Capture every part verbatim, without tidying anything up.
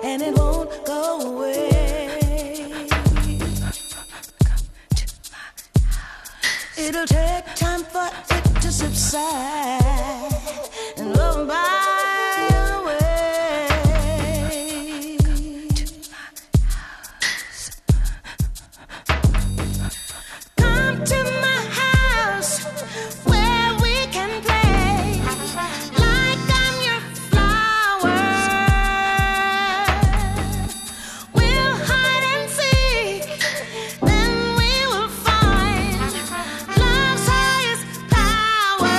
and it won't go away. It'll take time for it to subside and roll by away. Come to my house where we can play like I'm your flower. We'll hide and seek, then we will find love's highest power.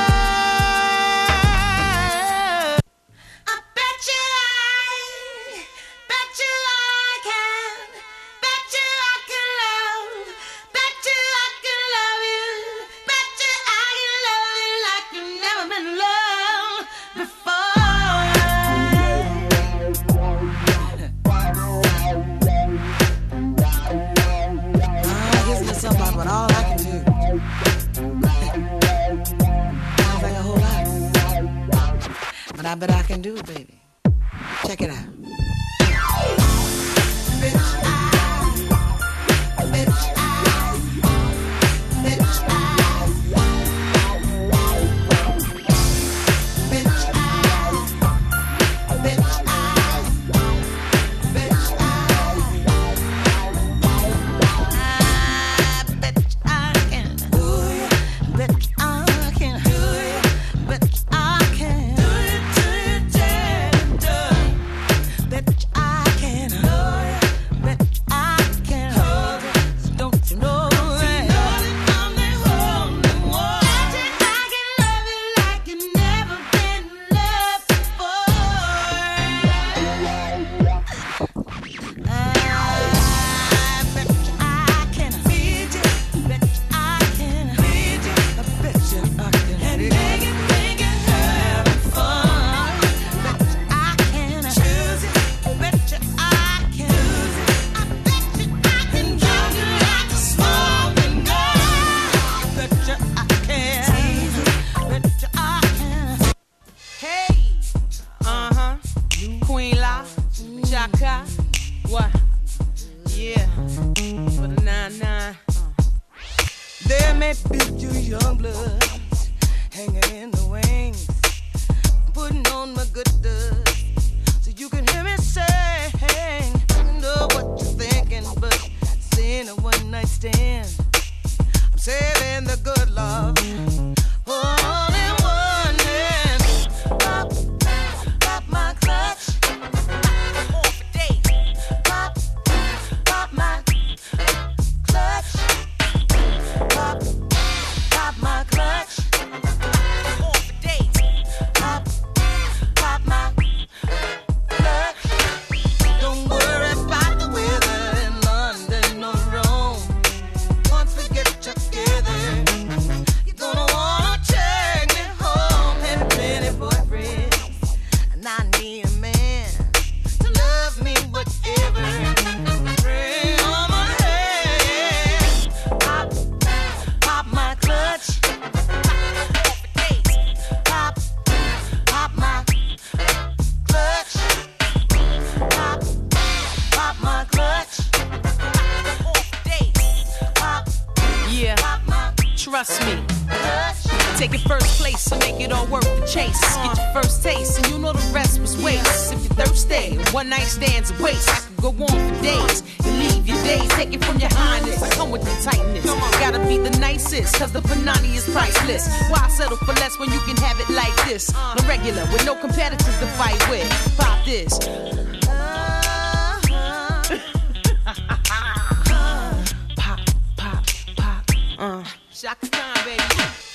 I bet you I, bet you I can, bet you I can love, bet you I can love you, bet you I can love you like you've never been loved before. Ah, gives me somebody, but all I can do. Sounds like a whole lot, but I bet I can do it, baby. Check it out. Bitch, I, bitch, I, bitch, I, bitch, I, bitch, I, bitch, I, bitch, I can do it, bitch, I can do it, bitch, I can do it, do it, do it, bitch, I can do it, bitch, I can hold it. Don't you know that? I'm the only one. I can love you like you've never been loved before. I bet you I can feed you, bet you I can feed you, I bet you I can and make it, make it having fun. Bet you I can choose it, bet you I can choose it, I bet you I can love you like a smoking gun. Bet you I can tease it, bet you I can. Hey, uh huh. Queen La, Chaka, what? Yeah, for the nine nine. There may be two young bloods hanging in the wings, putting on my good dust, so you can hear me sing. I know what you're thinking, but seeing a one night stand, I'm saving the good love. All in one hand. Pop, pop my clutch. Off a date. Pop, pop my clutch. Pop, pop my clutch. Off a date. Pop, pop my clutch. Don't worry about the weather in London or Rome. Once we get together, you're gonna wanna take me home. Had plenty boyfriends, and I need a man to love me whatever. Bring on my head. Pop, pop my clutch. Pop, pop my clutch. Pop, pop my clutch. Pop, Yeah, pop my trust me. clutch. Take it first place, so make it all worth the chase. Get your first taste, and you know the rest was waste. If you're thirsty, one night stands a waste. I could go on for days and leave your days. Take it from your highness, I come with the tightness. Gotta be the nicest, cause the Panani is priceless. Why settle for less when you can have it like this? No regular, with no competitors to fight with. Pop this. Pop, pop, pop, uh. Shaka Khan, baby.